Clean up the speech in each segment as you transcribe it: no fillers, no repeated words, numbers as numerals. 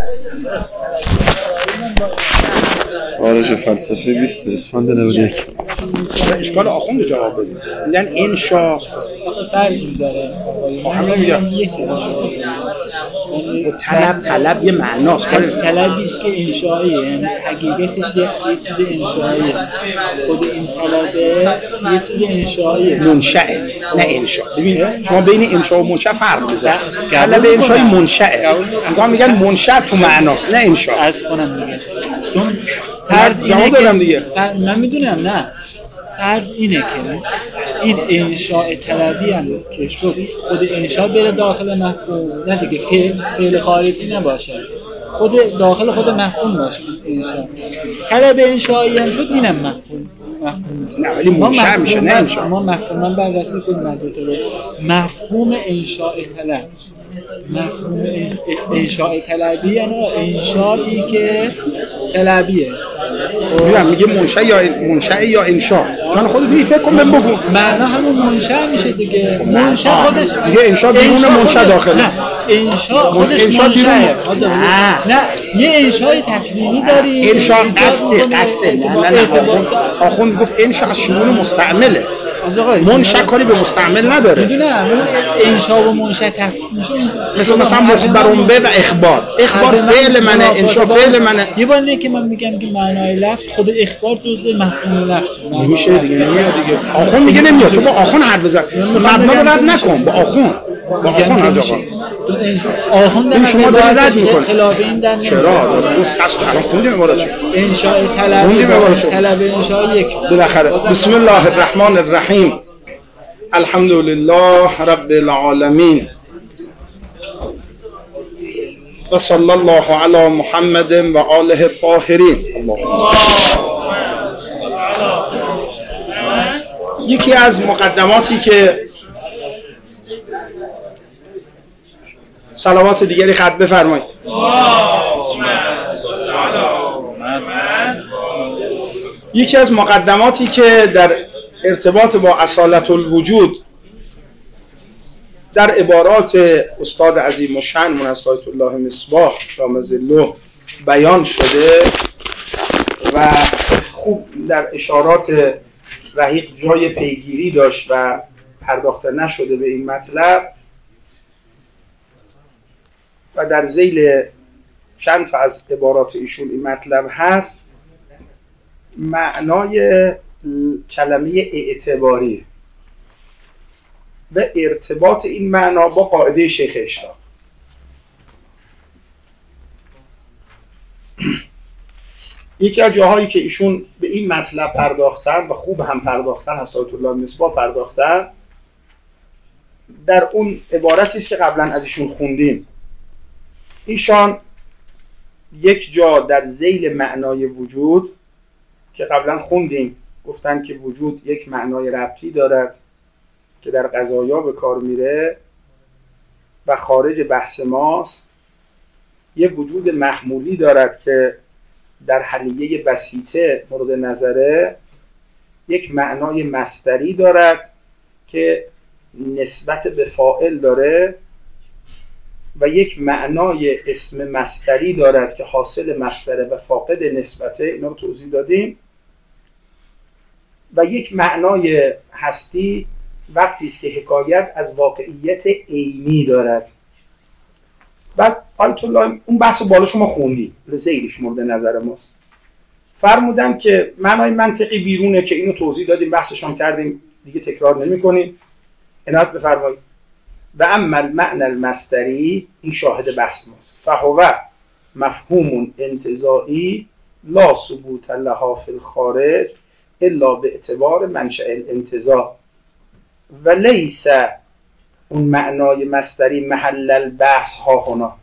آرش فلسفه 20 اسفند 91. اشکال آخوند جواب بده. میگن انشا فرق میذاره. همه میگن طلب یه معناست. طلبی است که انشائیه، یعنی حقیقتش یه چیز انشائیه. خود این طلبه یه چیز انشائیه، منشأه نه انشا. ببین شما بین انشا و منشأ فرق بذار. طلب انشای منشأه. میگن منشأ تو معناست نه انشا. عرض کنم دیگه. چون فرض اینه دارم دیگه. من میدونم نه. فرض اینه که این انشاء طلبی هم که شد خود انشاء بره داخل مفهوم، نه دیگه که فعل خارجی نباشه، خود داخل خود مفهوم باشه. انشاء طلب انشائی هم شد، اینم مفهوم نه ولی منشأ میشه نه انشاء. ما مفهوم من بررسی کنیم مفهوم انشاء طلب، مفهوم انشاء طلبی یعنی انشائی که طلبیه. میگه منشأ یا انشاء. چون خودت فکر کن من بگو معنا همون منشأ میشه دیگه. منشأ خودش میگه انشاء بیرون منشأ داخله. نه انشاء خودش منشأه. نه یه انشاء تکوینی داری. انشاء قصد نه آخوند گفت انشاء از شمول مستعمله. منشأ کاری به مستعمل نداره. میدونم انشاء و منشأ مثلا مخبرون به و اخبار فعل منه، انشاء فعل منه. یه بار که من میگم که معنای لفظ خود اخبار جزء مفهوم لفظ نمیشه دیگه. نمیاد دیگه. آخوند میگه نمیاد. تو با آخوند حرف بزن. مبنا رو رد نکن. با آخوند حاج آقا. آخوند شما داری رد میکنی. خلاف این در چرا؟ دوست قصد الان خوندیم عبارت انشاء طلب انشاء یک بالاخره. بسم الله الرحمن الرحیم. الحمد لله رب العالمین و صلی الله علی محمد و آله الطاهرین. یکی از مقدماتی که صلوات دیگری خط بفرمایید. یکی از مقدماتی که در ارتباط با اصالت الوجود در عبارات استاد عظیم الشأن منصف الله مصباح دام ظله بیان شده و خوب در اشارات رحیق جای پیگیری داشت و پرداخته نشده به این مطلب و در ذیل چند تا از عبارات ایشون این مطلب هست. معنای کلمه اعتباری و ارتباط این معنا با قاعده شیخ اشراق. یکی از جاهایی که ایشون به این مطلب پرداختن و خوب هم پرداختن، حضرت الله مصباح پرداختن، در اون عبارتی است که قبلا از ایشون خوندیم. ایشان یک جا در ذیل معنای وجود که قبلا خوندیم گفتن که وجود یک معنای ربطی دارد که در قضایا به کار میره و خارج بحث ماست. یک وجود محمولی دارد که در حلیه بسیطه مورد نظره. یک معنای مصدری دارد که نسبت به فاعل داره و یک معنای اسم مصدری دارد که حاصل مصدره و فاقد نسبته. اینا رو توضیح دادیم. و یک معنای هستی وقتی است که حکایت از واقعیت عینی دارد. بعد آیت الله اون بحث بالا شما خوندی، ذیلش مورد نظر ماست. فرمودن که معنای منطقی بیرونه که اینو توضیح دادیم، بحثشون کردیم، دیگه تکرار نمی‌کنیم. عنایت بفرمایید. و اما المعنى المصدری، این شاهد بحث ماست، فهو مفهوم انتزاعی لا ثبوت لها فی الخارج الا به اعتبار منشأ الانتزاع و لیس اون معنای مصدری محل البحث ها هنا.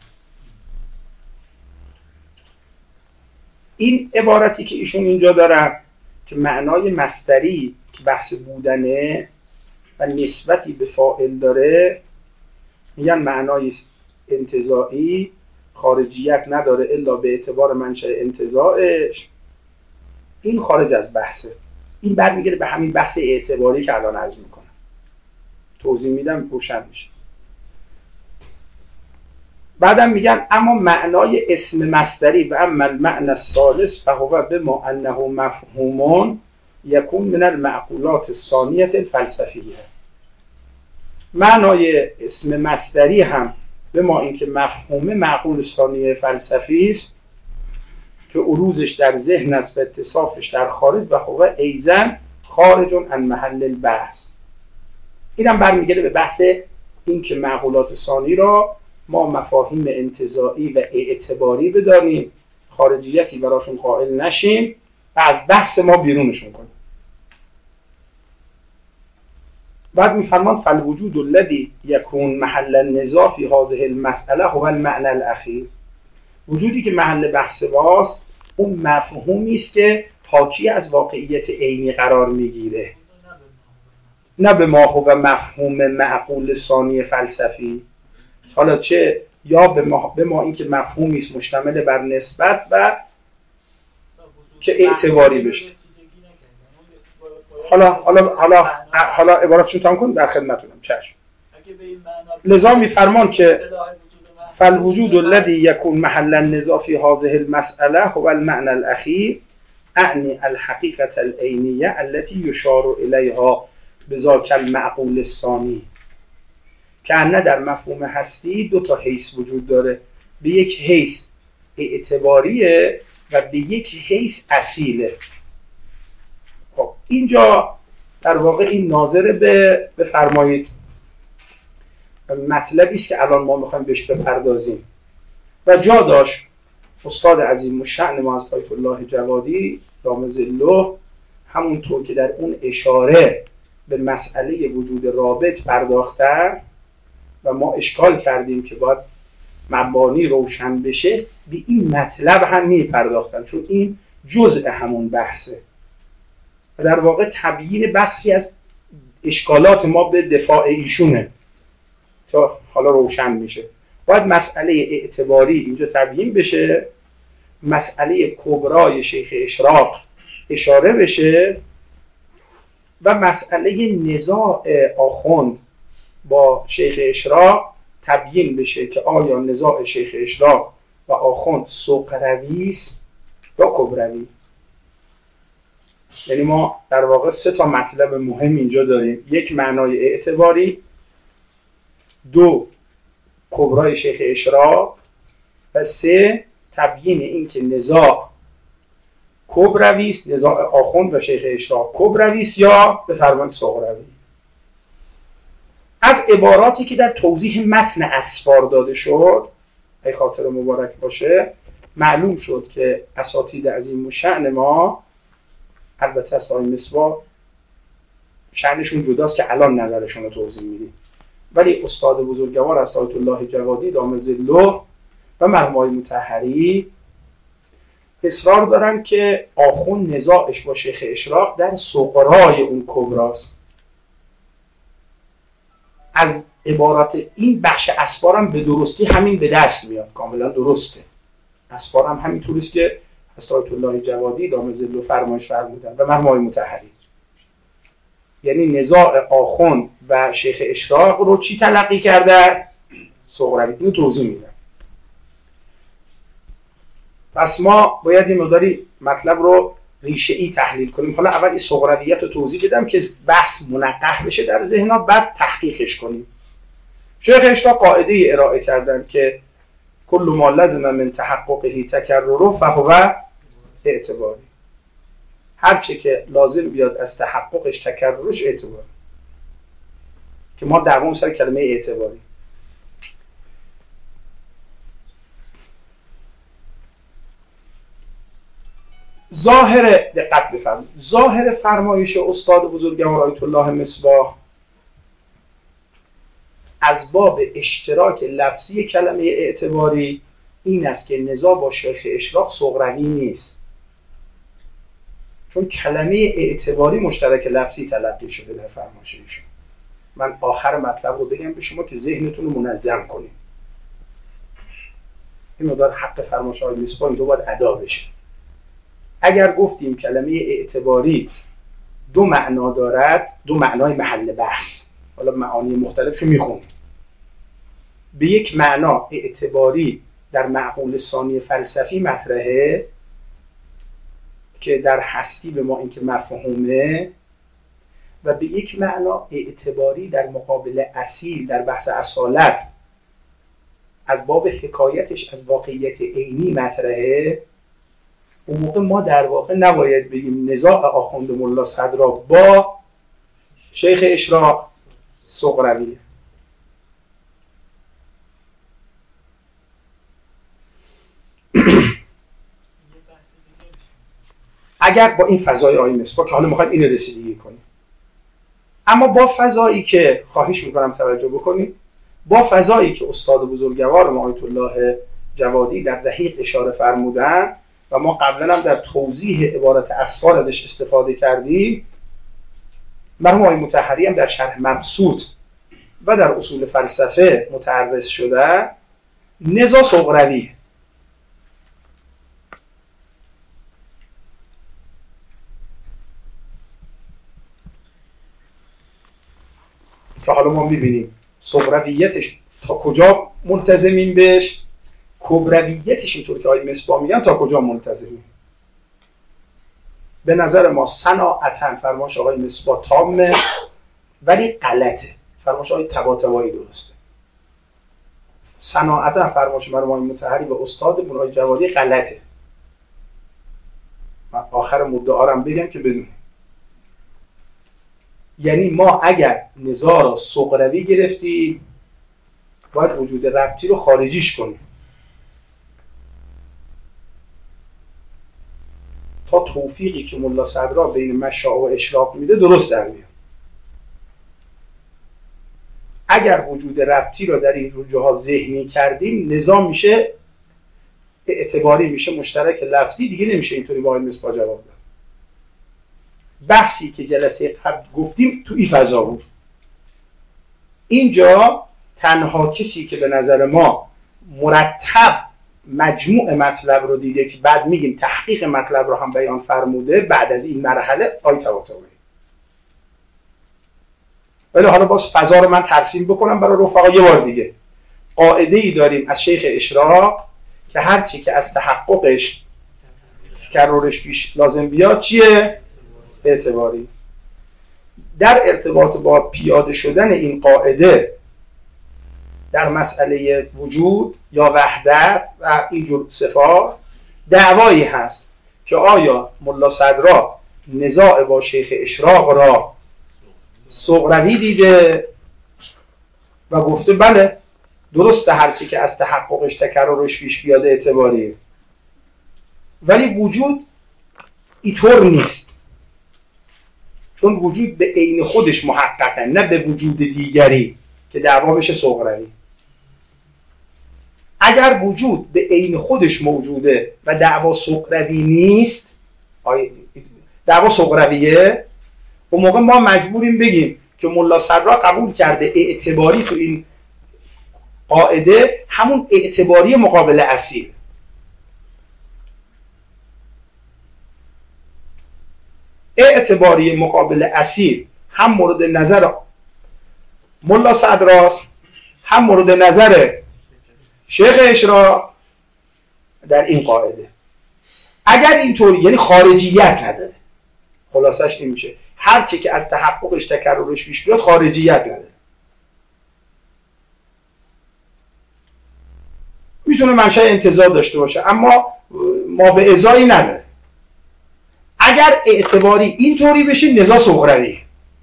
این عبارتی که ایشون اینجا دارن که معنای مصدری که بحث بودنه و نسبتی به فاعل داره، میگن معنای انتزاعی خارجیت نداره الا به اعتبار منشأ انتزاعش. این خارج از بحثه. این برمیگرده به همین بحث اعتباری که الان عرض میکنم، توضیح میدم روشن میشه. بعدم میگن اما معنای اسم مصدری و اما المعنى الثالث فهو بما انه مفهوم یکون من المعقولات الثانیه الفلسفیه. معنای اسم مصدری هم به ما اینکه مفهوم معقول ثانیه فلسفی است که عروضش در ذهن است و اتصافش در خارج و هو ایضا خارج عن محل البحث. اینم برمیگرده به بحث این که معقولات ثانی را ما مفاهیم انتزاعی و اعتباری بدانیم، خارجیتی براشون قائل نشیم و از بحث ما بیرونشون کنیم. بعد میفرمان فالوجود الذی یکون محل النزاع فی هذه المسأله هو المعنى الاخیر. وجودی که محل بحث ماست اون مفهومی است که حاکی از واقعیت عینی قرار میگیره، نه به ما هو مفهوم معقول ثانی فلسفی. حالا چه یا به ما این که مفهومی است مشتمل بر نسبت و که اعتباری بشه. حالا عبارتشون تمام کن در خدمتونم. چشم. لذا میفرمان که فالوجود الذي يكون محل النزاع في هذه المسألة هو المعنى الأخير أعني الحقيقة العينية التي يشار إليها بذاك المعقول الثاني. که نه در مفهوم هستی دو تا حیث وجود داره، به یک حیث اعتباریه و به یک حیث اصیله. خب اینجا در واقع این ناظر به بفرمایید مطلبی است که الان ما میخوایم بهش بپردازیم و جا داشت استاد عظیم الشأن ما از آیت الله جوادی دام ظله همونطور که در اون اشاره به مسئله وجود رابط پرداختن و ما اشکال کردیم که باید مبانی روشن بشه، به این مطلب هم میپرداختن چون این جزء همون بحثه و در واقع تبیین بخشی از اشکالات ما به دفاع ایشونه تا حالا روشن میشه. باید مسئله اعتباری اینجا تبیین بشه، مسئله کبرای شیخ اشراق اشاره بشه و مسئله نزاع آخوند با شیخ اشراق تبیین بشه که آیا نزاع شیخ اشراق و آخوند صغروی است یا کبروی. یعنی ما در واقع سه تا مطلب مهم اینجا داریم: یک معنای اعتباری، دو کبرای شیخ اشراق و سه تبیین این که نزاع کبروی است، نزاع آخوند و شیخ اشراق کبروی است یا به فرمان صغروی. از عباراتی که در توضیح متن اسفار داده شد ای خاطر مبارک باشه معلوم شد که اساتید عظیم الشأن ما، البته صاحب مصباح شأنشون جداست که الان نظرشون رو توضیح میدیم، ولی استاد بزرگوار از آیت الله جوادی دام ظله و مرحوم آقای مطهری اصرار دارن که آخوند نزاعش با شیخ اشراق در صغرای اون کبراست. از عبارت این بخش اسفارم به درستی همین به دست میاد، کاملا درسته. اسفارم همین طوریست که از آیت الله جوادی دام ظله فرمایش فرمودن و مرحوم آقای مطهری، یعنی نزاع آخوند و شیخ اشراق رو چی تلقی کرده؟ صغروی. اینو توضیح میدم. پس ما باید این مقداری مطلب رو ریشه ای تحلیل کنیم. حالا اول این صغرویت رو توضیح بدم که بحث منقح بشه در ذهن‌ها، بعد تحقیقش کنیم. شیخ اشراق قاعده ای ارائه کردن که کل ما لازم من تحققه تکرره فهو اعتباری. هر چه که لازم بیاد از تحققش تکررش اعتباری، که ما دعوام سر کلمه اعتباری. ظاهر دقت بفرمایید، ظاهر فرمایش استاد بزرگوار آیت الله مصباح از باب اشتراک لفظی کلمه اعتباری این است که نزاع با شیخ اشراق صغروی نیست، چون کلمه اعتباری مشترک لفظی تلقی شده در فرمایش ایشون. من آخر مطلب رو بگم به شما که ذهنتون رو منظم کنید. این مقدار حق فرمایش آقای مصباح اینجا باید ادا بشه. اگر گفتیم کلمه اعتباری دو معنا دارد، دو معنای محل بحث، حالا معانی مختلف رو میخونیم. به یک معنا اعتباری در معقول ثانی فلسفی مطرحه که در هستی به ما این که مفهومه، و به یک معنا اعتباری در مقابل اصیل در بحث اصالت از باب حکایتش از واقعیت عینی مطرحه، اون موقع ما در واقع نباید بگیم نزاع آخوند ملا صدرا با شیخ اشراق صغرویه. اگر با این فضای آیه مصباح که حالا میخوایم اینو رسیدگی کنیم، اما با فضایی که خواهش میکنم توجه بکنید، با فضایی که استاد بزرگوار ما آیت الله جوادی در دقیق اشاره فرمودن و ما قبلا هم در توضیح عبارت اسفار ازش استفاده کردیم، مرحوم آقای مطهری هم در شرح مبسوط و در اصول فلسفه متعرض شده، نزاع صغروی که حالا ما میبینیم صغرویتش تا کجا ملتزمین بهش، کبرویتش اینطور که آقای مصباح میگن تا کجا ملتزمین. به نظر ما صناعتاً فرمایش آقای مصباح تامه ولی غلطه، فرمایش آقای طباطبایی درسته. صناعتاً فرمایش مرحوم آقای مطهری و استاد آقای جوادی غلطه. من آخر مدعا رو بگم که بدون، یعنی ما اگر نزاع را صغروی گرفتیم باید وجود ربطی رو خارجیش کنیم تا توفیقی که ملا صدرا بین مشاع و اشراق میده درست در میاد. اگر وجود ربطی رو در این رجوع ذهنی کردیم، نزاع میشه اعتباری، میشه مشترک لفظی، دیگه نمیشه اینطوری با آقای مصباح جواب داد. بحثی که جلسه قبل گفتیم تو این فضا بود. اینجا تنها کسی که به نظر ما مرتب مجموع مطلب رو دیده که بعد میگیم تحقیق مطلب رو هم بیان فرموده بعد از این مرحله آقای طباطبایی. ولی حالا باز فضا رو من ترسیم بکنم برای رفقا یه بار دیگه. قاعده ای داریم از شیخ اشراق که هرچی که از تحققش تکررش پیش لازم بیاد چیه؟ اعتباری. در ارتباط با پیاده شدن این قاعده در مسئله وجود یا وحدت و اینجور صفات دعوایی هست که آیا ملا صدرا نزاع با شیخ اشراق را صغروی دیده و گفته بله درسته هرچی که از تحققش تکررش پیش بیاد اعتباریه، ولی وجود اینطور نیست، چون وجود به عین خودش محققه نه به وجود دیگری که دعوا بشه صغروی. اگر وجود به عین خودش موجوده و دعوا صغروی نیست، دعوا صغرویه، اون موقع ما مجبوریم بگیم که ملا صدرا قبول کرده اعتباری تو این قاعده همون اعتباری مقابل اصیل. اعتباری مقابل اصیل هم مورد نظر ملا صدراست هم مورد نظر شیخ اشراق در این قاعده. اگر اینطوری یعنی خارجیت نداره، خلاصش این میشه هرچی که از تحققش تکررش پیش بیاد خارجیت نداره، میتونه منشأ انتزاع داشته باشه اما ما به ازایی نداره. اگر اعتباری اینطوری بشه نزاع صغروی.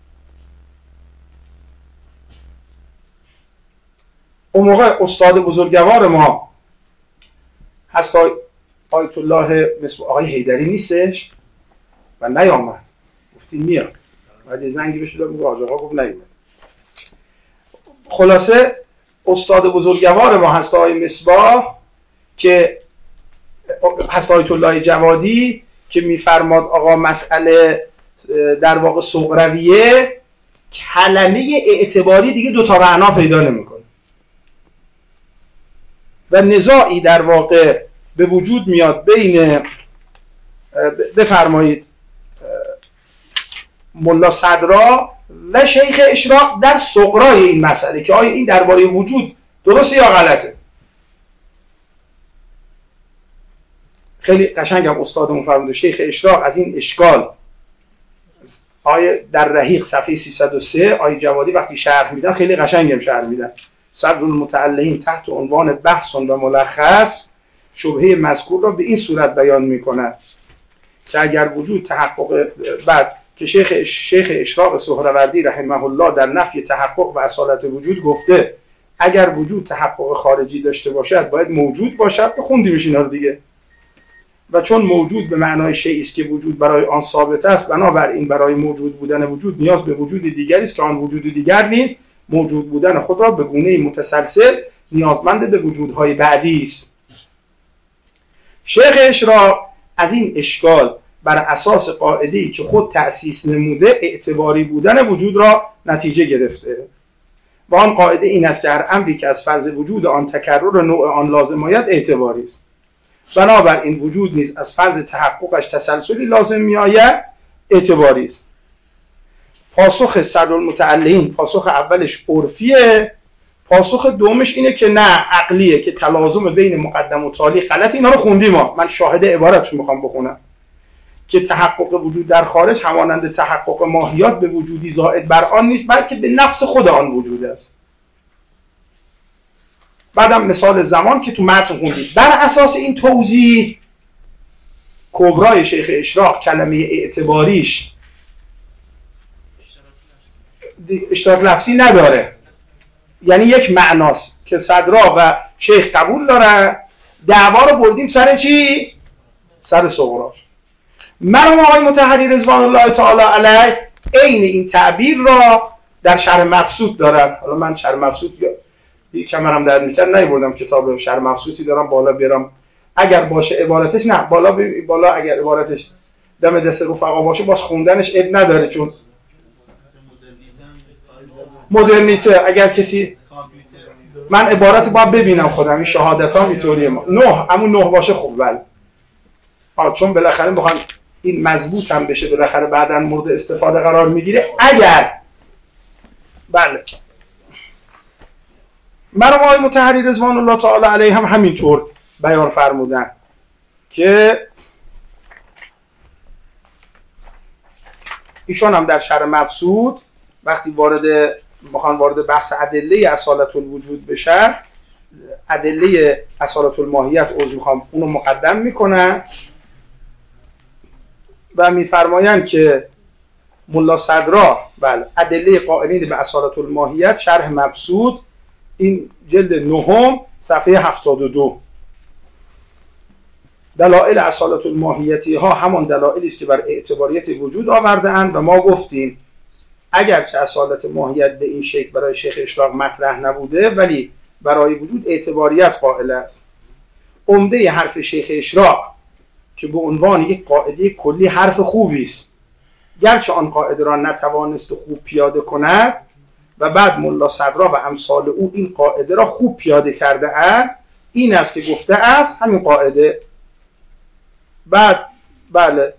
اون موقع استاد بزرگوار ما هست آیت الله مثل آقای حیدری نیستش و نیامد، گفتیم میاد بعد زنگی بشه داد آقا گفت نیامد. خلاصه استاد بزرگوار ما هست آقای مصباح که هست آیت الله جوادی که میفرماد آقا مسئله در واقع صغرویه، کلمه اعتباری دیگه دو تا معنا پیدا نمیکنه و نزاعی در واقع به وجود میاد بین بفرمایید ملا صدرا و شیخ اشراق در صغرای این مسئله که آیا این درباره وجود درسته یا غلطه؟ خیلی قشنگم استادمون فرموده شیخ اشراق از این اشکال آیه در رحیق صفحه 303 آیه جوادی وقتی شرح میدن خیلی قشنگم شرح میدن. صدر المتعلقین تحت عنوان بحث و ملخص شبهه مذکور را به این صورت بیان میکنند که اگر وجود تحقق بعد که شیخ اشراق سهروردی رحمه الله در نفی تحقق و اصالت وجود گفته اگر وجود تحقق خارجی داشته باشد باید موجود باشد. خوندیم اینا رو دیگه. و چون موجود به معنای شیئی است که وجود برای آن ثابت است، بنابراین برای موجود بودن وجود نیاز به وجود دیگری است که آن وجود دیگر نیست. موجود بودن خود را به گونه‌ای متسلسل نیازمند به وجودهای بعدی است. شیخ اشراق از این اشکال بر اساس قاعده‌ای که خود تأسیس نموده اعتباری بودن وجود را نتیجه گرفته و آن قاعده این است که هر امری که از فرض وجود آن تکرر نوع آن لازم آید اعتباری است. بنابراین وجود نیز از فرض تحققش تسلسلی لازم می آید اعتباری است. پاسخ صدر المتعلقین پاسخ اولش عرفیه، پاسخ دومش اینه که نه عقلیه که تلازم بین مقدم و تالی غلط. اینا رو خوندیم ما، من شاهد عبارتش میخوام بخونم که تحقق وجود در خارج همانند تحقق ماهیات به وجودی زائد بر آن نیست بلکه به نفس خود آن وجود است. بعدم مثال زمان که تو متن خوندید. بر اساس این توضیح کبرای شیخ اشراق کلمه اعتباریش اشتراک لفظی نداره، یعنی یک معناست که صدرا و شیخ قبول دارن. دعوا رو بردیم سر چی؟ سر صغراش. مرحوم آقای مطهری رضوان الله تعالی علیه عین این تعبیر را در شرح مبسوط دارن. حالا من شرح مبسوط کمرم در میتر نیبردم، کتاب شرح مبسوطی دارم بالا بیارم اگر باشه عبارتش، نه بالا اگر عبارتش دم دست رفقا باشه باز خوندنش اب نداره، چون مدرنیته اگر کسی من عبارت باید ببینم خودم این شهادتان اینطوریه ما همون 9 باشه خوب. ولی چون بالاخره بخوام این مضبوط هم بشه بالاخره بعداً مورد استفاده قرار میگیره. اگر بله مرحوم آقای مطهری رضوان الله تعالی علیه هم همینطور بیان فرمودن که ایشان هم در شرح مبسوط وقتی وارد بحث ادله اصالت الوجود بشن، ادله اصالت الماهیت اونو مقدم میکنن و میفرمایند که ملا صدرا بله ادله قائلین به اصالت الماهیت شرح مبسوط این جلد 9 صفحه 72 دلائل اصالت الماهیتی ها همان دلائلی است که بر اعتباریت وجود آورده اند و ما گفتیم اگرچه اصالت ماهیت به این شکل برای شیخ اشراق مطرح نبوده ولی برای وجود اعتباریت قائل است. عمده حرف شیخ اشراق که به عنوان یک قاعده کلی حرف خوبی است، گرچه آن قاعده را نتوانست خوب پیاده کند و بعد ملا صدرا و امثال او این قاعده را خوب پیاده کرده اند، این است که گفته است همین قاعده. بعد بله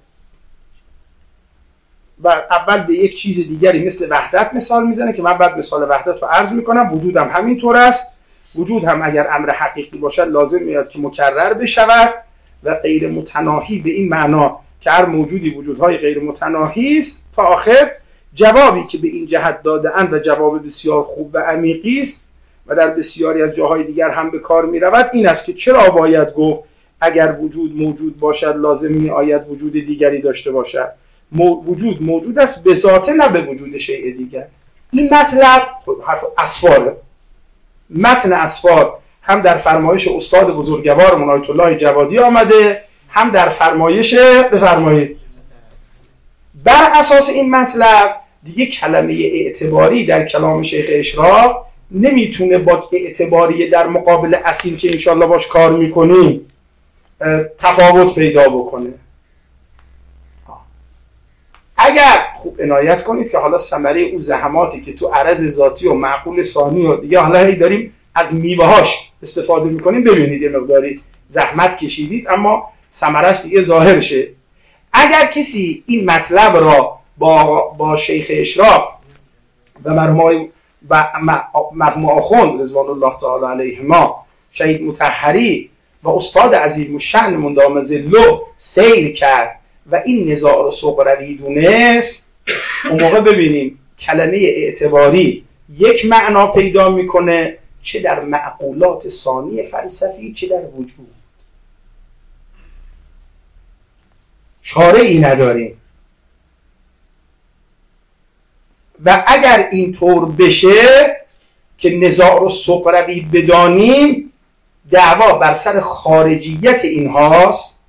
و اول به یک چیز دیگری مثل وحدت مثال میزنه که من بعد مثال وحدت رو عرض میکنم. وجود هم همینطور است. وجود هم اگر امر حقیقی باشد لازم میاد که مکرر بشود و غیر متناهی به این معنا که هر موجودی وجودهای غیر متناهی است. تا آخر جوابی که به این جهت داده اند و جواب بسیار خوب و عمیقی است و در بسیاری از جاهای دیگر هم به کار میرود این است که چرا باید گفت اگر وجود موجود باشد لازم می آید وجود دیگری داشته باشد. وجود موجود است به ذاته نه به وجود شیء دیگر. این مطلب حرف اسفاره. متن اسفار هم در فرمایش استاد بزرگوار آیت الله جوادی آمده، هم در فرمایش بفرمایید. بر اساس این مطلب دیگه کلمه اعتباری در کلام شیخ اشراق نمیتونه با اعتباری در مقابل اصیل که انشالله باش کار میکنیم تفاوت پیدا بکنه. اگر خوب عنایت کنید که حالا ثمره اون زحماتی که تو عرض ذاتی و معقول ثانی و دیگه حالا هی داریم از میوه‌هاش استفاده میکنیم، ببینید یه مقداری زحمت کشیدید اما ثمرش دیگه ظاهر شه. اگر کسی این مطلب را با شیخ اشراق و مرحوم و مرحوم آخوند رضوان الله تعالی علیهما، شهید مطهری و استاد عظیم الشأن مدام ظله سیر کرد و این نزاع رو سغروی دونست، اون موقع ببینیم کلمه اعتباری یک معنا پیدا میکنه، چه در معقولات ثانی فلسفی چه در وجود. چاره ای نداریم و اگر اینطور بشه که نزاع رو سغروی بدانیم، دعوا بر سر خارجیت اینهاست،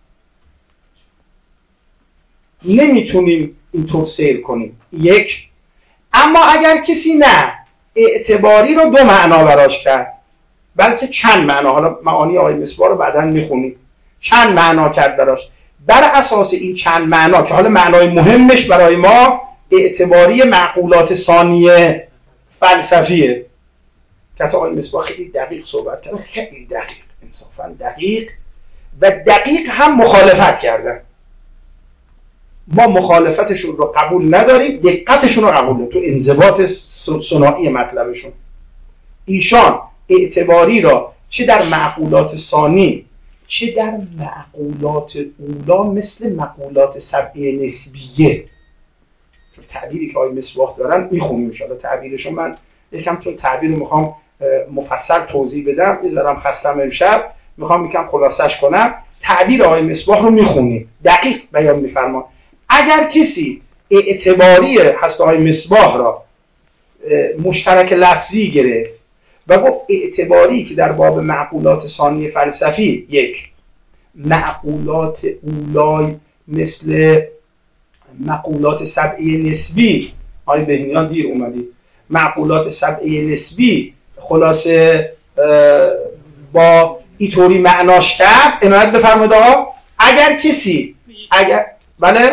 نمیتونیم اینطور سیر کنیم. یک، اما اگر کسی نه اعتباری رو دو معنا براش کرد، بلکه چند معنا، حالا معانی آقای مصباح رو بعداً میخونیم، چند معنا کرد براش، بر اساس این چند معنا که حالا معنای مهمش برای ما اعتباری معقولات ثانیه فلسفیه که آقای مصباح خیلی دقیق صحبت کرد، خیلی دقیق، انصافاً دقیق و دقیق هم مخالفت کردن. ما مخالفتشون رو قبول نداریم، دقتشون رو قبول داریم تو انضباط ثنایی مطلبشون. ایشان اعتباری را چه در معقولات ثانی چه در معقولات اولا مثل معقولات سبعه نسبیه، چون تعبیری که آقای مصباح دارن میخونیم انشاءالله تعبیرشون. من یکم چون تعبیر رو میخوام مفصل توضیح بدم، میذارم خستم امشب، میخوام یکم خلاصش کنم. تعبیر آقای مصباح رو میخونیم، دقیق بیان میفرمان. اگر کسی اعتباری هست آقای مصباح را مشترک لفظی گرفت و گفت اعتباری که در باب معقولات ثانی فلسفی، یک، معقولات اولای مثل معقولات سبعه نسبی، آقای بهنیان دیر اومدی، معقولات سبعه نسبی خلاصه با اینطوری معناش کرد، عنایت بفرمایید آقا. اگر کسی بله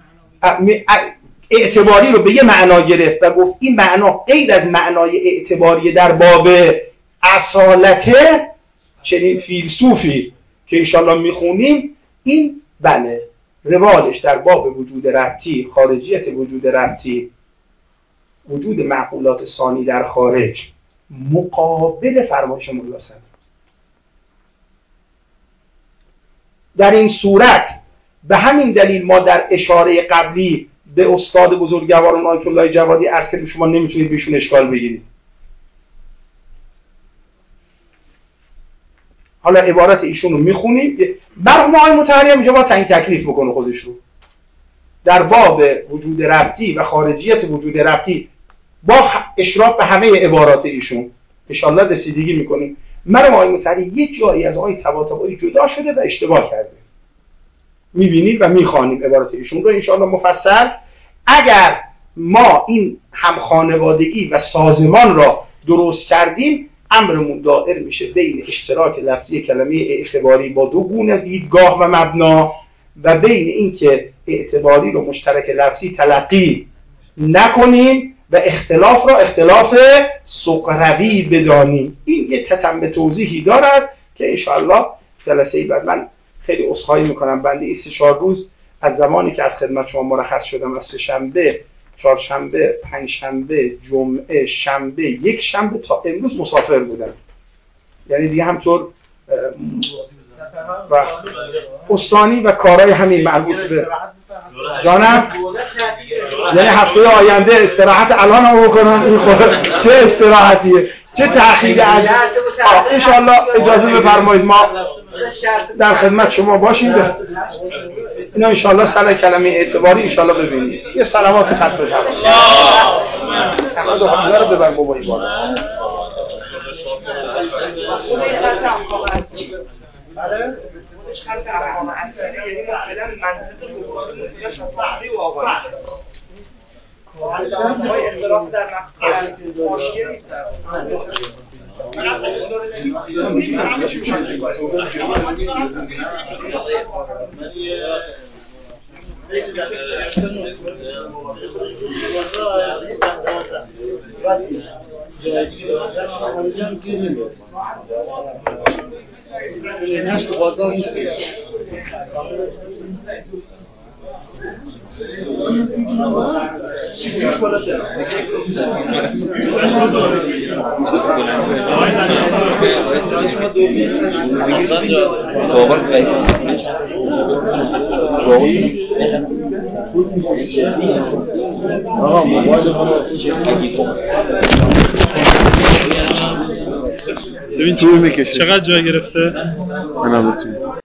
اعتباری رو به یه معنا گرفت و گفت این معنا غیر از معنای اعتباری در باب اصالته، چنین فیلسوفی که انشالله میخونیم، این بله روالش در باب وجود ربطی، خارجیت وجود ربطی، وجود معقولات ثانی در خارج مقابل فرمایش ملا صدر. در این صورت به همین دلیل ما در اشاره قبلی به استاد بزرگواران آیت الله جوادی عرض کردیم شما نمیتونید بهشون اشکال بگیرید. حالا عبارت ایشون رو میخونیم، مرحوم آقای مطهری هم اینجا باید تعیین تکلیف بکنه خودش رو در باب وجود ربطی و خارجیت وجود ربطی با اشراف به همه عبارات ایشون انشاءالله رسیدگی میکنیم. مرحوم آقای مطهری یک جایی از آقای طباطبایی جدا شده و اشتباه کرده، میبینید و میخوانیم عبارت ایشون رو انشاءالله مفصل. اگر ما این همخانوادگی و سازمان را درست کردیم، امرمون دائر میشه بین اشتراک لفظی کلمه اعتباری با دو گونه دیدگاه و مبنا و بین اینکه اعتباری رو مشترک لفظی تلقی نکنیم و اختلاف را اختلاف سغروی بدانیم. این یک تتمه توضیحی دارد که انشاءالله جلسه بعد. من خیلی عذرخواهی میکنم، بنده این 3-4 روز از زمانی که از خدمت شما مرخص شدم، از سه‌شنبه، چهارشنبه، پنجشنبه، جمعه، شنبه، یک شنبه تا امروز مسافر بودم. یعنی دیگه همطور و استانی و کارهای همین مربوط به جانم، یعنی هفته آینده استراحت الان هم بکنم. چه استراحتیه، چه تأخیر از انشاءالله اجازه بفرمایید ما در خدمت شما باشیم. اینا انشاءالله سر کلمه اعتباری انشاءالله ببینید. یه سلامات خط بفرمایید. احمد و حمله رو ببر بابایی بالا. بله؟ خودش خلق ارقام اصلی، یعنی مثلا منطق مقابل یا شفاعی و آقایی های اختلاف در مفهوم ماشیه نیست. نشت بازار نیست. ببین چی میکشه چقدر جا گرفته؟ من هم بتونیم